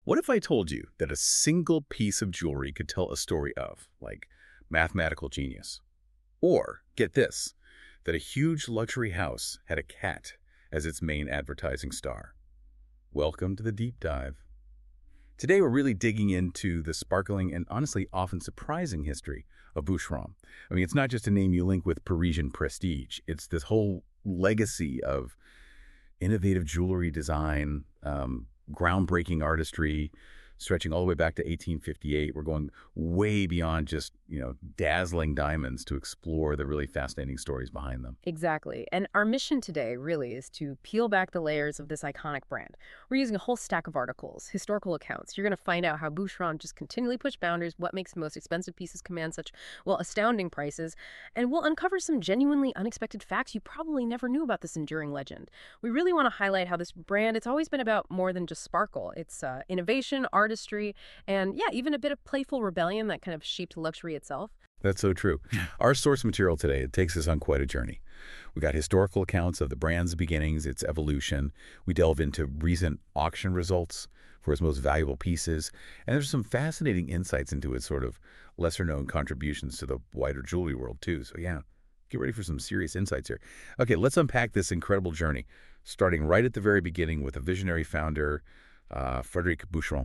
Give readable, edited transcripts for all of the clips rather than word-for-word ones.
What if I told you that a single piece of jewelry could tell a story of, like, mathematical genius? Or, get this, that a huge luxury house had a cat as its main advertising star? Welcome to the deep dive. Today we're really digging into the sparkling and honestly often surprising history of Boucheron. I mean, it's not just a name you link with Parisian prestige. It's this whole legacy of innovative jewelry design, groundbreaking artistry, stretching all the way back to 1858. We're going way beyond just, dazzling diamonds to explore the really fascinating stories behind them. Exactly. And our mission today really is to peel back the layers of this iconic brand. We're using a whole stack of articles, historical accounts. You're going to find out how Boucheron just continually pushed boundaries, what makes the most expensive pieces command such, well, astounding prices, and we'll uncover some genuinely unexpected facts you probably never knew about this enduring legend. We really want to highlight how this brand, it's always been about more than just sparkle. It's innovation, artistry, and yeah, even a bit of playful rebellion that kind of shaped luxury itself. That's so true. Our source material today, it takes us on quite a journey. We got historical accounts of the brand's beginnings, its evolution. We delve into recent auction results for its most valuable pieces. And there's some fascinating insights into its sort of lesser-known contributions to the wider jewelry world, too. So yeah, get ready for some serious insights here. Okay, let's unpack this incredible journey, starting right at the very beginning with a visionary founder, Frédéric Boucheron.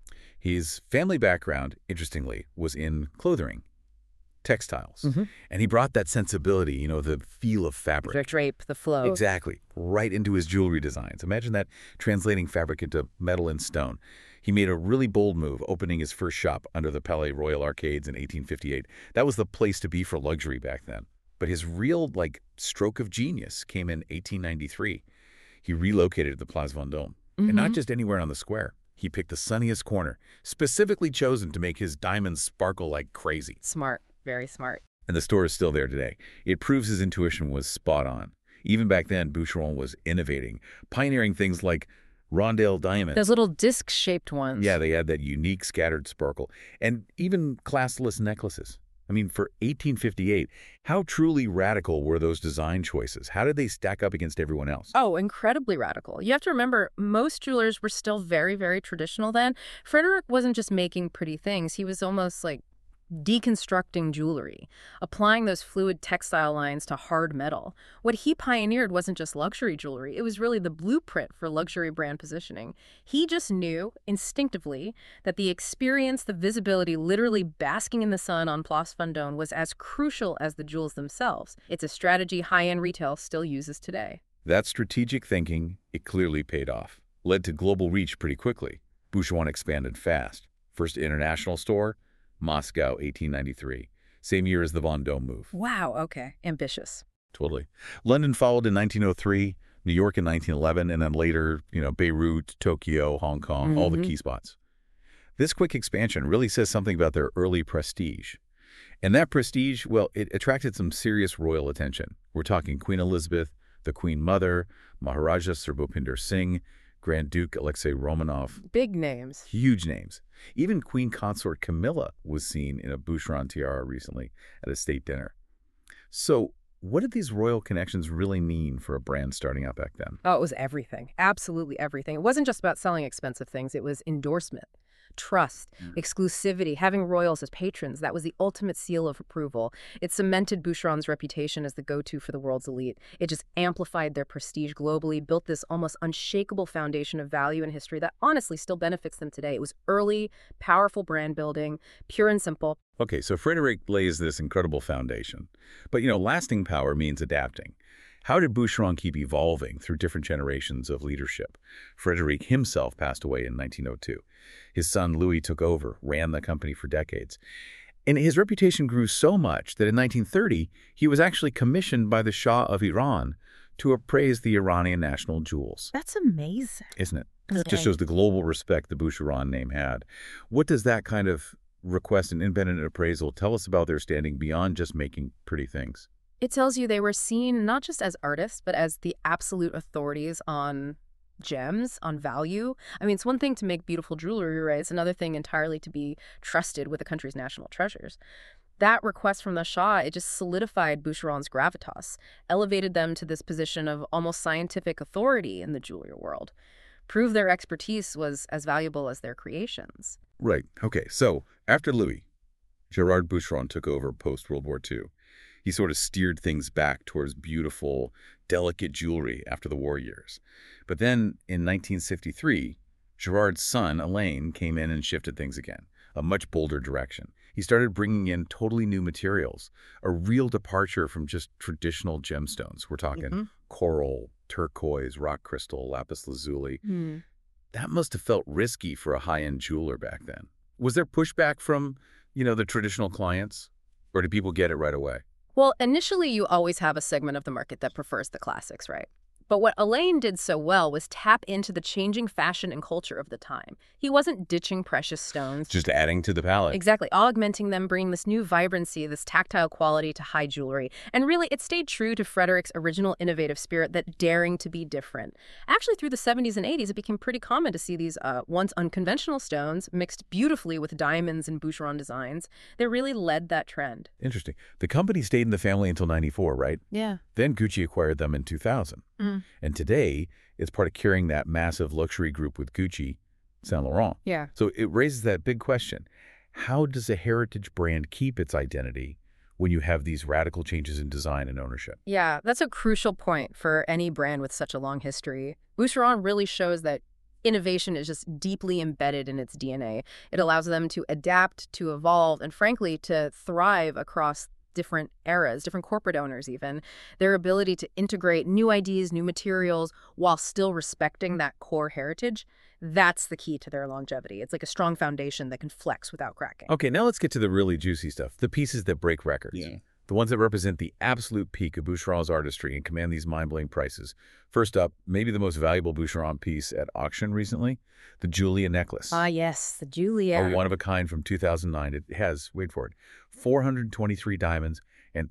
His family background, interestingly, was in clothing, textiles. And he brought that sensibility, the feel of fabric. The drape, the flow. Exactly, right into his jewelry designs. Imagine that, translating fabric into metal and stone. He made a really bold move, opening his first shop under the Palais Royal Arcades in 1858. That was the place to be for luxury back then. But his real, stroke of genius came in 1893. He relocated to the Place Vendôme, and not just anywhere on the square. He picked the sunniest corner, specifically chosen to make his diamonds sparkle like crazy. Smart. Very smart. And the store is still there today. It proves his intuition was spot on. Even back then, Boucheron was innovating, pioneering things like Rondelle diamonds. Those little disc-shaped ones. Yeah, they had that unique scattered sparkle. And even classless necklaces. I mean, for 1858, how truly radical were those design choices? How did they stack up against everyone else? Oh, incredibly radical. You have to remember, most jewelers were still very, very traditional then. Frédéric wasn't just making pretty things. He was almost like deconstructing jewelry, applying those fluid textile lines to hard metal. What he pioneered wasn't just luxury jewelry, it was really the blueprint for luxury brand positioning. He just knew instinctively that the experience, the visibility, literally basking in the sun on Place Vendôme was as crucial as the jewels themselves. It's a strategy high-end retail still uses today. That strategic thinking, it clearly paid off. Led to global reach pretty quickly. Boucheron expanded fast. First international store, Moscow, 1893. Same year as the Vendôme move. Wow, okay. Ambitious. Totally. London followed in 1903, New York in 1911, and then later, Beirut, Tokyo, Hong Kong, all the key spots. This quick expansion really says something about their early prestige. And that prestige, well, it attracted some serious royal attention. We're talking Queen Elizabeth, the Queen Mother, Maharaja Sir Bhupinder Singh, Grand Duke Alexei Romanov. Big names. Huge names. Even Queen Consort Camilla was seen in a Boucheron tiara recently at a state dinner. So what did these royal connections really mean for a brand starting out back then? Oh, it was everything. Absolutely everything. It wasn't just about selling expensive things. It was endorsement, trust, exclusivity, having royals as patrons. That was the ultimate seal of approval. It cemented Boucheron's reputation as the go-to for the world's elite. It just amplified their prestige globally, built this almost unshakable foundation of value and history that honestly still benefits them today. It was early, powerful brand building, pure and simple. Okay, so Frédéric lays this incredible foundation. But, lasting power means adapting. How did Boucheron keep evolving through different generations of leadership? Frédéric himself passed away in 1902. His son Louis took over, ran the company for decades. And his reputation grew so much that in 1930, he was actually commissioned by the Shah of Iran to appraise the Iranian national jewels. That's amazing. Isn't it? It just shows the global respect the Boucheron name had. What does that kind of request an independent appraisal tell us about their standing beyond just making pretty things? It tells you they were seen not just as artists, but as the absolute authorities on gems, on value. I mean, it's one thing to make beautiful jewelry, right? It's another thing entirely to be trusted with the country's national treasures. That request from the Shah, it just solidified Boucheron's gravitas, elevated them to this position of almost scientific authority in the jewelry world. prove their expertise was as valuable as their creations. Right. Okay, so after Louis, Gerard Boucheron took over post-World War II. He sort of steered things back towards beautiful, delicate jewelry after the war years. But then in 1963, Gerard's son, Alain, came in and shifted things again, a much bolder direction. He started bringing in totally new materials, a real departure from just traditional gemstones. We're talking coral, turquoise, rock crystal, lapis lazuli. That must have felt risky for a high-end jeweler back then. Was there pushback from, the traditional clients? Or did people get it right away? Well, initially you always have a segment of the market that prefers the classics, right? But what Alain did so well was tap into the changing fashion and culture of the time. He wasn't ditching precious stones. Just adding to the palette. Exactly, augmenting them, bringing this new vibrancy, this tactile quality to high jewelry. And really, it stayed true to Frederic's original innovative spirit, that daring to be different. Actually, through the 70s and 80s, it became pretty common to see these once unconventional stones mixed beautifully with diamonds and Boucheron designs. They really led that trend. Interesting. The company stayed in the family until 94, right? Yeah. Then Gucci acquired them in 2000. And today, it's part of carrying that massive luxury group with Gucci, Saint Laurent. Yeah. So it raises that big question. How does a heritage brand keep its identity when you have these radical changes in design and ownership? Yeah, that's a crucial point for any brand with such a long history. Boucheron really shows that innovation is just deeply embedded in its DNA. It allows them to adapt, to evolve, and frankly, to thrive across different eras, different corporate owners even. Their ability to integrate new ideas, new materials, while still respecting that core heritage, that's the key to their longevity. It's like a strong foundation that can flex without cracking. Okay, now let's get to the really juicy stuff, the pieces that break records. Yeah. The ones that represent the absolute peak of Boucheron's artistry and command these mind-blowing prices. First up, maybe the most valuable Boucheron piece at auction recently, the Julia necklace. Ah, yes, the Julia. A one-of-a-kind from 2009. It has, wait for it, 423 diamonds and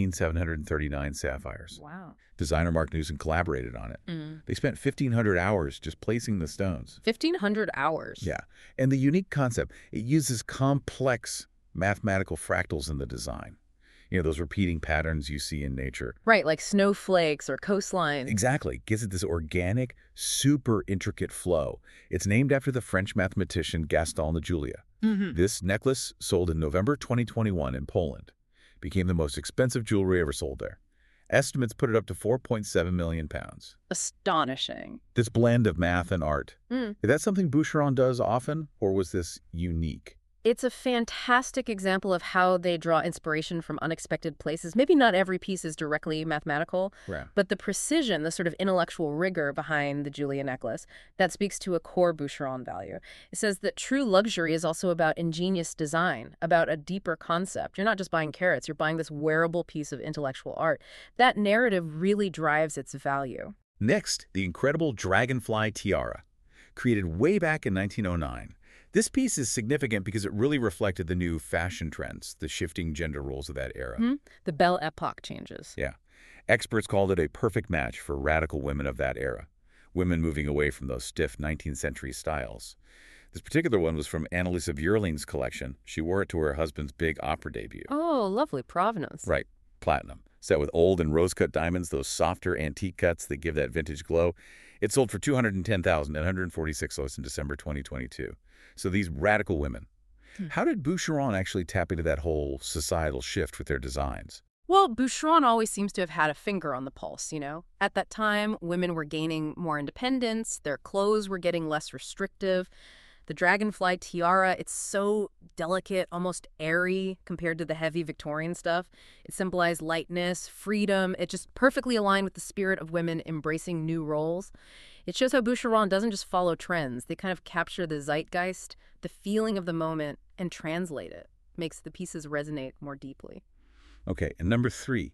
15,739 sapphires. Wow. Designer Mark Newson collaborated on it. They spent 1,500 hours just placing the stones. 1,500 hours. Yeah, and the unique concept, it uses complex mathematical fractals in the design. Those repeating patterns you see in nature. Right, like snowflakes or coastlines. Exactly. Gives it this organic, super intricate flow. It's named after the French mathematician Gaston de Julia. This necklace, sold in November 2021 in Poland, became the most expensive jewelry ever sold there. Estimates put it up to 4.7 million pounds. Astonishing. This blend of math and art. Is that something Boucheron does often, or was this unique? It's a fantastic example of how they draw inspiration from unexpected places. Maybe not every piece is directly mathematical, Right. but the precision, the sort of intellectual rigor behind the Julia necklace, that speaks to a core Boucheron value. It says that true luxury is also about ingenious design, about a deeper concept. You're not just buying carats, you're buying this wearable piece of intellectual art. That narrative really drives its value. Next, the incredible Dragonfly Tiara, created way back in 1909. This piece is significant because it really reflected the new fashion trends, the shifting gender roles of that era. The Belle Epoque changes. Yeah. Experts called it a perfect match for radical women of that era, women moving away from those stiff 19th century styles. This particular one was from Annalisa Björling's collection. She wore it to her husband's big opera debut. Oh, lovely provenance. Right, platinum. Set with old and rose-cut diamonds, those softer antique cuts that give that vintage glow. It sold for $210,146 in December 2022. So these radical women. How did Boucheron actually tap into that whole societal shift with their designs? Well, Boucheron always seems to have had a finger on the pulse, At that time, women were gaining more independence, their clothes were getting less restrictive. The Dragonfly Tiara, it's so delicate, almost airy compared to the heavy Victorian stuff. It symbolized lightness, freedom. It just perfectly aligned with the spirit of women embracing new roles. It shows how Boucheron doesn't just follow trends. They kind of capture the zeitgeist, the feeling of the moment, and translate it. Makes the pieces resonate more deeply. Okay, and number 3.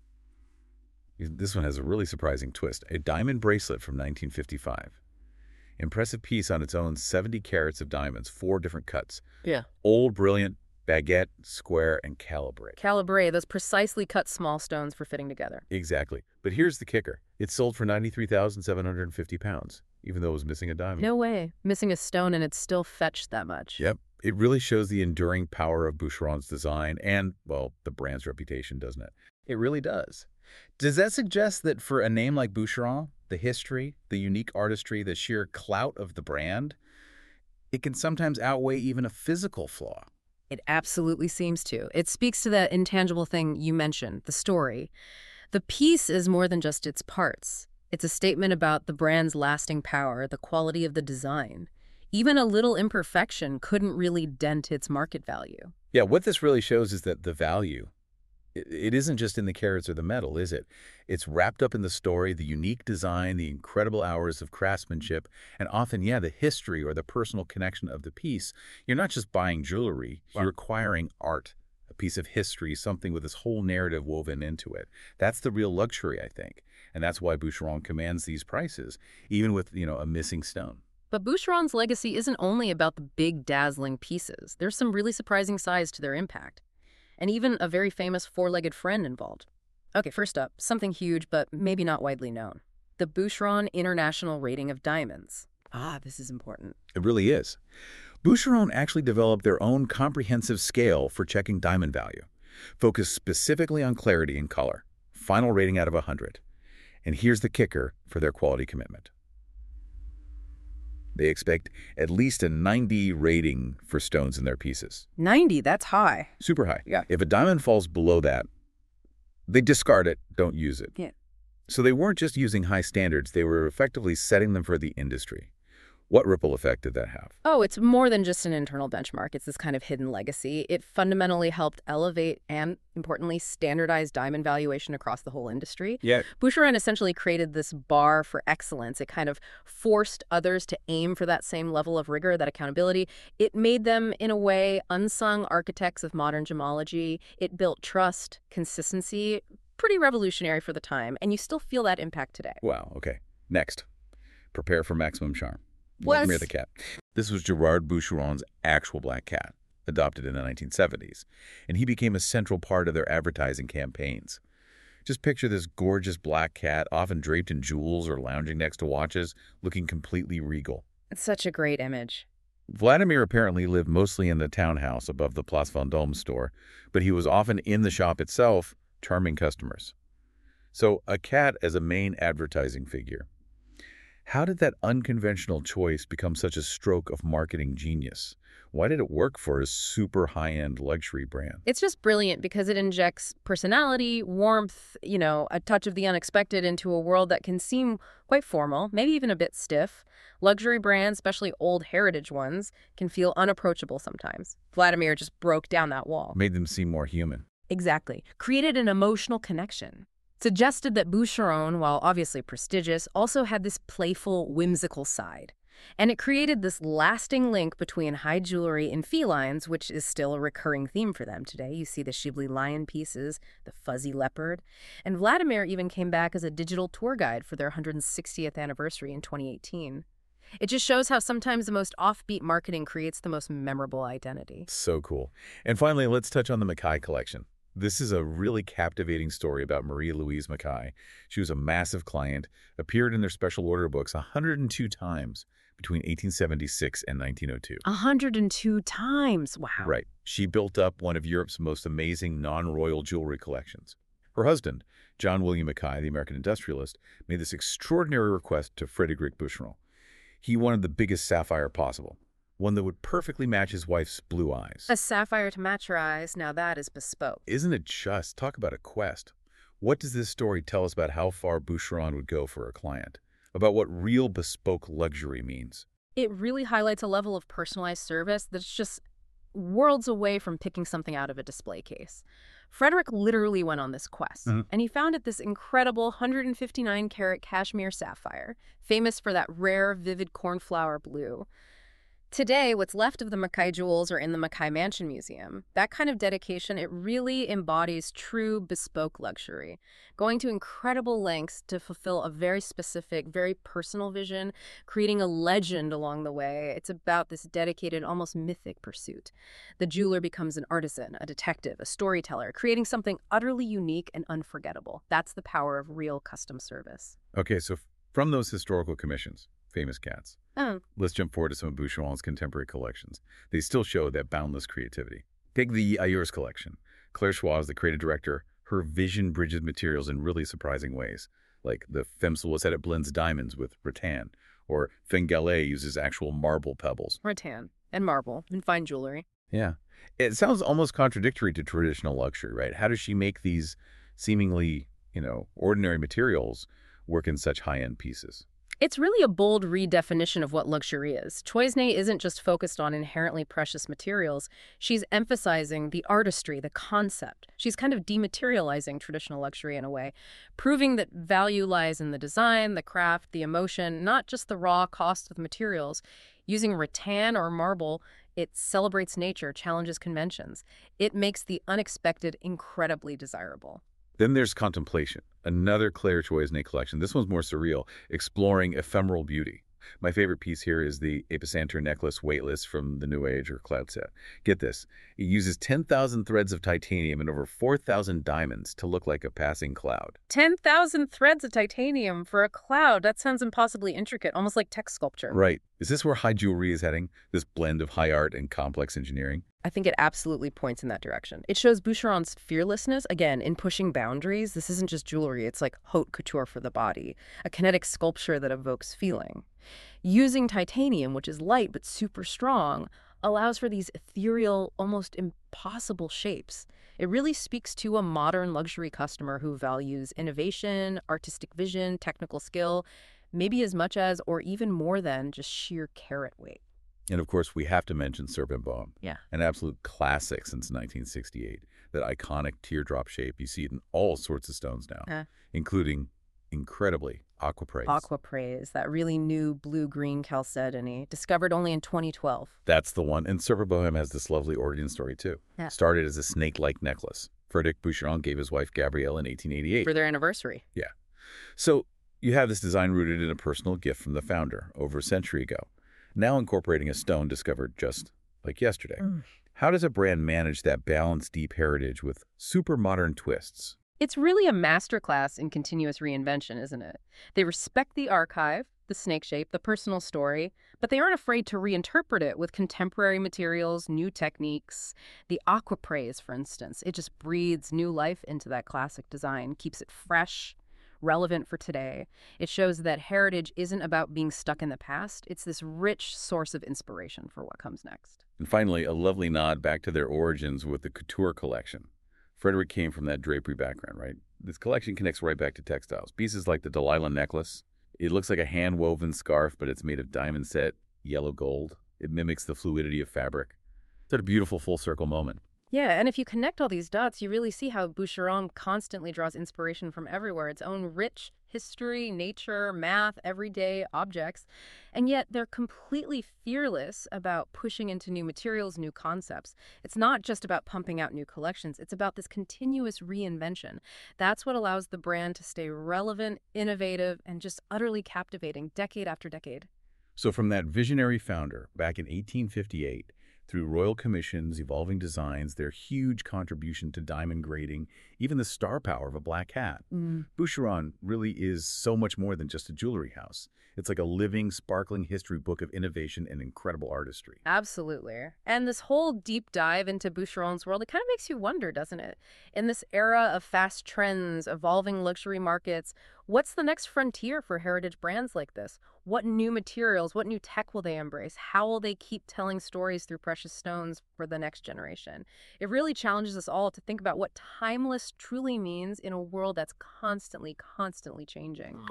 This one has a really surprising twist. A diamond bracelet from 1955. Impressive piece on its own, 70 carats of diamonds, 4 different cuts. Yeah. Old, brilliant, baguette, square, and calibrate. Calibrate, those precisely cut small stones for fitting together. Exactly. But here's the kicker. It sold for 93,750 pounds, even though it was missing a diamond. No way. Missing a stone and it's still fetched that much. Yep. It really shows the enduring power of Boucheron's design and, well, the brand's reputation, doesn't it? It really does. Does that suggest that for a name like Boucheron, the history, the unique artistry, the sheer clout of the brand, it can sometimes outweigh even a physical flaw. It absolutely seems to. It speaks to that intangible thing you mentioned, the story. The piece is more than just its parts. It's a statement about the brand's lasting power, the quality of the design. Even a little imperfection couldn't really dent its market value. Yeah, what this really shows is that the value, it isn't just in the carats or the metal, is it? It's wrapped up in the story, the unique design, the incredible hours of craftsmanship, and often, yeah, the history or the personal connection of the piece. You're not just buying jewelry, you're acquiring art, a piece of history, something with this whole narrative woven into it. That's the real luxury, I think. And that's why Boucheron commands these prices, even with, a missing stone. But Boucheron's legacy isn't only about the big, dazzling pieces. There's some really surprising sides to their impact. And even a very famous four-legged friend involved. Okay, first up, something huge but maybe not widely known. The Boucheron International Rating of Diamonds. Ah, this is important. It really is. Boucheron actually developed their own comprehensive scale for checking diamond value, focused specifically on clarity and color. Final rating out of 100. And here's the kicker for their quality commitment. They expect at least a 90 rating for stones in their pieces. 90, that's high. Super high. Yeah. If a diamond falls below that, they discard it, don't use it. Yeah. So they weren't just using high standards, they were effectively setting them for the industry. What ripple effect did that have? Oh, it's more than just an internal benchmark. It's this kind of hidden legacy. It fundamentally helped elevate and, importantly, standardize diamond valuation across the whole industry. Yeah. Boucheron essentially created this bar for excellence. It kind of forced others to aim for that same level of rigor, that accountability. It made them, in a way, unsung architects of modern gemology. It built trust, consistency, pretty revolutionary for the time, and you still feel that impact today. Wow, okay. Next, prepare for maximum charm. What? Vladimir the cat. This was Gerard Boucheron's actual black cat, adopted in the 1970s, and he became a central part of their advertising campaigns. Just picture this gorgeous black cat, often draped in jewels or lounging next to watches, looking completely regal. It's such a great image. Vladimir apparently lived mostly in the townhouse above the Place Vendôme store, but he was often in the shop itself, charming customers. So a cat as a main advertising figure. How did that unconventional choice become such a stroke of marketing genius? Why did it work for a super high-end luxury brand? It's just brilliant because it injects personality, warmth, a touch of the unexpected into a world that can seem quite formal, maybe even a bit stiff. Luxury brands, especially old heritage ones, can feel unapproachable sometimes. Vladimir just broke down that wall. Made them seem more human. Exactly. Created an emotional connection. Suggested that Boucheron, while obviously prestigious, also had this playful, whimsical side. And it created this lasting link between high jewelry and felines, which is still a recurring theme for them today. You see the Chibli lion pieces, the fuzzy leopard. And Vladimir even came back as a digital tour guide for their 160th anniversary in 2018. It just shows how sometimes the most offbeat marketing creates the most memorable identity. So cool. And finally, let's touch on the Mackay collection. This is a really captivating story about Marie-Louise Mackay. She was a massive client, appeared in their special order books 102 times between 1876 and 1902. 102 times? Wow. Right. She built up one of Europe's most amazing non-royal jewelry collections. Her husband, John William Mackay, the American industrialist, made this extraordinary request to Frédéric Boucheron. He wanted the biggest sapphire possible, one that would perfectly match his wife's blue eyes. A sapphire to match her eyes, now that is bespoke. Isn't it just? Talk about a quest. What does this story tell us about how far Boucheron would go for a client? About what real bespoke luxury means? It really highlights a level of personalized service that's just worlds away from picking something out of a display case. Frederick literally went on this quest, and he found it this incredible 159-carat cashmere sapphire, famous for that rare, vivid cornflower blue. Today, what's left of the Mackay jewels are in the Mackay Mansion Museum. That kind of dedication, it really embodies true bespoke luxury, going to incredible lengths to fulfill a very specific, very personal vision, creating a legend along the way. It's about this dedicated, almost mythic pursuit. The jeweler becomes an artisan, a detective, a storyteller, creating something utterly unique and unforgettable. That's the power of real custom service. Okay, so from those historical commissions, famous cats, let's jump forward to some of Boucheron's contemporary collections. They still show that boundless creativity. Take the Ayers collection. Claire Schwab, the creative director, her vision bridges materials in really surprising ways. Like the Femsel said it blends diamonds with rattan, or Fengele uses actual marble pebbles. Rattan and marble and fine jewelry. Yeah. It sounds almost contradictory to traditional luxury, right? How does she make these seemingly, ordinary materials work in such high-end pieces? It's really a bold redefinition of what luxury is. Choisne isn't just focused on inherently precious materials. She's emphasizing the artistry, the concept. She's kind of dematerializing traditional luxury in a way, proving that value lies in the design, the craft, the emotion, not just the raw cost of the materials. Using rattan or marble, it celebrates nature, challenges conventions. It makes the unexpected incredibly desirable. Then there's Contemplation, another Claire Choisne collection. This one's more surreal, exploring ephemeral beauty. My favorite piece here is the Episanter necklace weightless from the New Age or Cloud set. Get this, it uses 10,000 threads of titanium and over 4,000 diamonds to look like a passing cloud. 10,000 threads of titanium for a cloud. That sounds impossibly intricate, almost like text sculpture. Right. Is this where high jewelry is heading? This blend of high art and complex engineering? I think it absolutely points in that direction. It shows Boucheron's fearlessness, again, in pushing boundaries. This isn't just jewelry, it's like haute couture for the body, a kinetic sculpture that evokes feeling. Using titanium, which is light but super strong, allows for these ethereal, almost impossible shapes. It really speaks to a modern luxury customer who values innovation, artistic vision, technical skill, maybe as much as or even more than just sheer carat weight. And of course, we have to mention Serpentbaume, Yeah. an absolute classic since 1968. That iconic teardrop shape, you see it in all sorts of stones now, including, incredibly, aquapraise. Aquapraise, that really new blue-green chalcedony, discovered only in 2012. That's the one. And Serpentbaume has this lovely origin story, too. Yeah. Started as a snake-like necklace. Frédéric Boucheron gave his wife Gabrielle in 1888. For their anniversary. Yeah. So you have this design rooted in a personal gift from the founder over a century ago, now incorporating a stone discovered just like yesterday. How does a brand manage that balanced, deep heritage with super modern twists? It's really a masterclass in continuous reinvention, isn't it? They respect the archive, the snake shape, the personal story, but they aren't afraid to reinterpret it with contemporary materials, new techniques. The aquapraise, for instance, it just breathes new life into that classic design, keeps it fresh, relevant for today. It shows that heritage isn't about being stuck in the past. It's this rich source of inspiration for what comes next. And finally, a lovely nod back to their origins with the couture collection. Frédéric came from that drapery background, right? This collection connects right back to textiles. Pieces like the Delilah necklace. It looks like a hand-woven scarf, but it's made of diamond set, yellow gold. It mimics the fluidity of fabric. It's a beautiful full-circle moment. Yeah, and if you connect all these dots, you really see how Boucheron constantly draws inspiration from everywhere, its own rich history, nature, math, everyday objects. And yet they're completely fearless about pushing into new materials, new concepts. It's not just about pumping out new collections. It's about this continuous reinvention. That's what allows the brand to stay relevant, innovative, and just utterly captivating decade after decade. So from that visionary founder back in 1858, through royal commissions, evolving designs, their huge contribution to diamond grading, even the star power of a black cat, Boucheron really is so much more than just a jewelry house. It's like a living, sparkling history book of innovation and incredible artistry. Absolutely. And this whole deep dive into Boucheron's world, it kind of makes you wonder, doesn't it? In this era of fast trends, evolving luxury markets, what's the next frontier for heritage brands like this? What new materials, what new tech will they embrace? How will they keep telling stories through precious stones for the next generation? It really challenges us all to think about what timeless truly means in a world that's constantly, constantly changing.